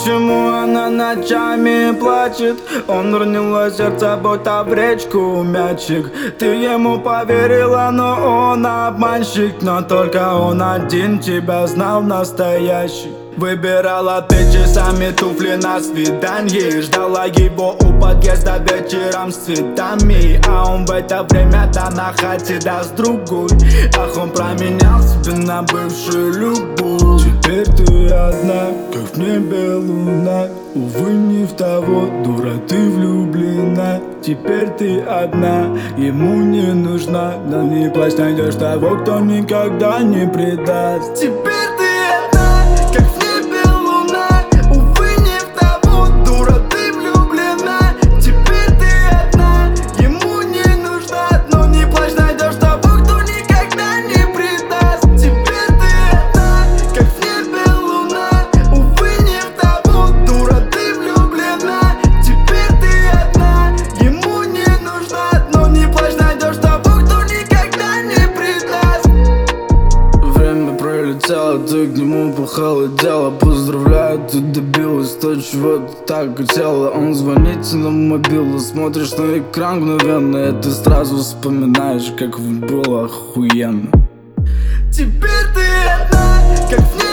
почему она ночами плачет? Он уронил сердце, будто в речку мячик. Ты ему поверила, но он обманщик. Но только он один тебя знал настоящий. Выбирала ты часами туфли на свиданье. Ждала его у подъезда вечером с цветами. А он в это время на хате даст другой. Ах, он променял себя на бывшую любовь. Теперь ты одна, как в небе луна. Увы, не в того, дура, ты влюблена. Теперь ты одна, ему не нужна. Но не плачь, найдешь того, кто никогда не предаст. Теперь ты одна, как в небе луна. Увы, не в того, дура, ты влюблена. Теперь ты одна, ему не нужна. Но не плачь, найдешь того, кто никогда не предаст. Теперь ты одна, как в небе луна. Увы, не в того, дура, ты влюблена. Теперь ты одна, ему не нужна. Но не плачь, найдешь того, кто никогда не предаст. Время пролетело, ты к нему похолодела. Поздравляю, ты добилась то, чего ты так хотела. Он звонит тебе на мобилу, смотришь на экран мгновенно, и ты сразу вспоминаешь, как было охуенно. Теперь ты одна, как в